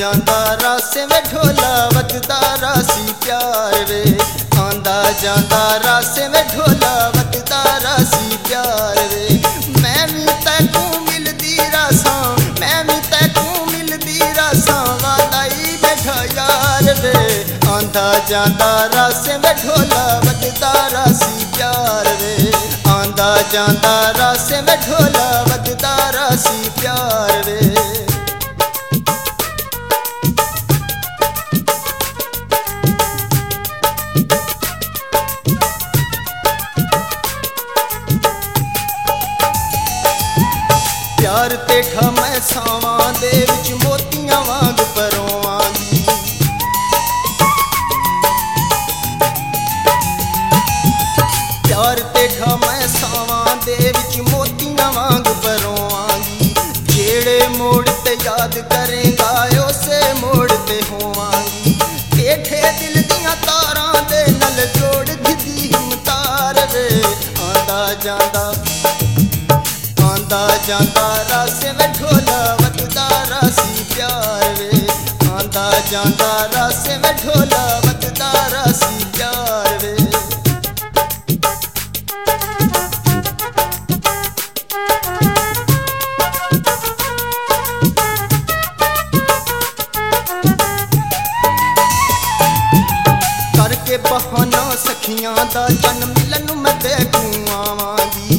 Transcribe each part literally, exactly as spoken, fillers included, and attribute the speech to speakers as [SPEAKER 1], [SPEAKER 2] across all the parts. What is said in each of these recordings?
[SPEAKER 1] जांदा रासे में ढोला वजदा रासी प्यार वे। आंदा जांदा रासे में ढोला वजदा रासी प्यार वे। मैं भी तैकू मिलदी रासां, मैं भी तैकू मिलदी रासां, वादाई बैठा यार वे। आंदा जांदा रासे में ढोला वजदा रासी प्यार वे। आंदा जांदा रासे में ढोला वजदा रासी प्यार वे। प्यार तेठा मैं सावां दे विच मोतियां वांग परोवांगी। प्यार तेठा मैं सावां दे विच मोतियां वांग परोवांगी। जेड़े मोड़ ते याद करेगा उसे मोड़ ते होवांगी। तेठे दिल दियां तारां दे नल जोड़ दिती हिमतार वे। आंदा जांदा आंदा जांदा रासे में ढोला वजदा रासी प्यार वे। आंदा जांदा रासे में ढोला वजदा रासी प्यार वे। करके बहाना सखियां दा जन मिलन मैं देखूं आवांगी।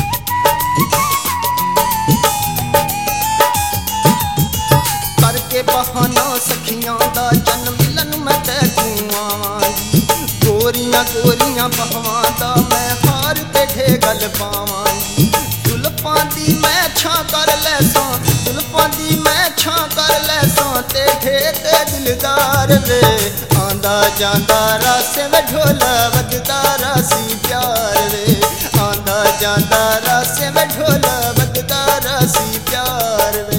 [SPEAKER 1] करके बहाना सखियां दा जन मिलन मैं देखूं आवांगी। गोरियां गोरियां बहवां दा मैं हार ते गल पावांगी। जुल्फां दी मैं छां कर लैसां, जुल्फां दी मैं छां कर लैसां, तेठे ते दिलदार वे। आंदा जांदा रासे में ढोला वजदा रासी प्यार वे। आंदा जांदा रासे में ढोला वजदा रासी प्यार वे।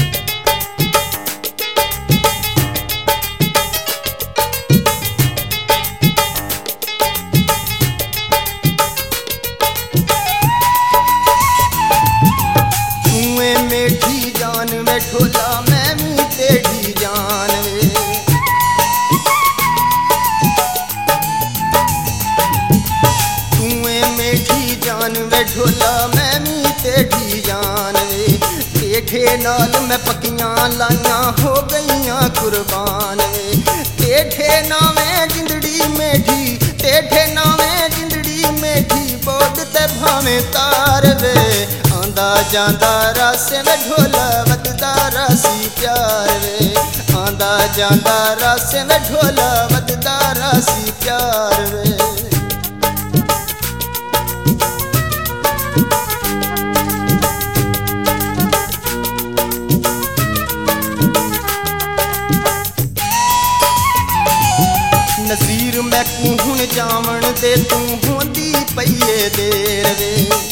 [SPEAKER 1] मेठी जान में ढोला मैं भी तेरी जान वे। तूए मेठी जान में ढोला मैं भी तेरी जान वे। तेठे नाल मैं पक्कियां लाइयां हो गईयां कुर्बान वे। तेठे नावे जिंदड़ी मेठी, तेठे नावे जिंदड़ी मेठी, बोद ते भावें तार वे। आंदा जांदा रासे में ढोला वजदा रासी प्यार वे। आंदा जांदा रासे में ढोला वजदा रासी प्यार वे। नज़ीर मैं कूहन जावण दे तू होंदी पईए देर वे।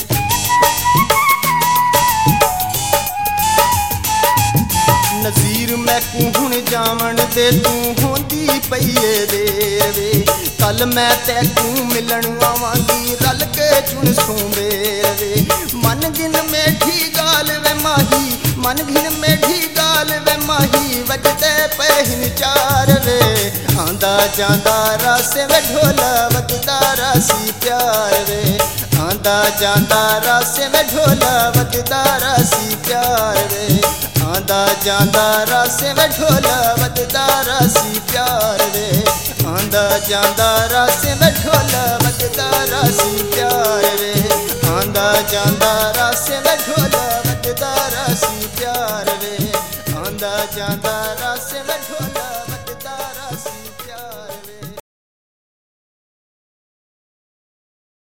[SPEAKER 1] नज़ीर मैं कूहन जावण दे तू होंदी पईए देर वे। कल मैं तैकू मिलन आवांगी रल के चुन सूंबेर वे। मन गिन मेठी गाल वे माही, मन गिन मेठी गाल वे माही, वजदे पहन चार वे। आंदा जांदा रासे में ढोला वजदा रासी प्यार वे। आंदा जांदा रासे में ढोला वजदा रासी प्यार वे। आंदा जांदा रासे में ढोला वजदा रासी प्यार वे। आंदा जांदा रासे में ढोला वजदा रासी प्यार वे। आंदा जांदा रासे में ढोला वजदा रासी प्यार वे। आंदा जांदा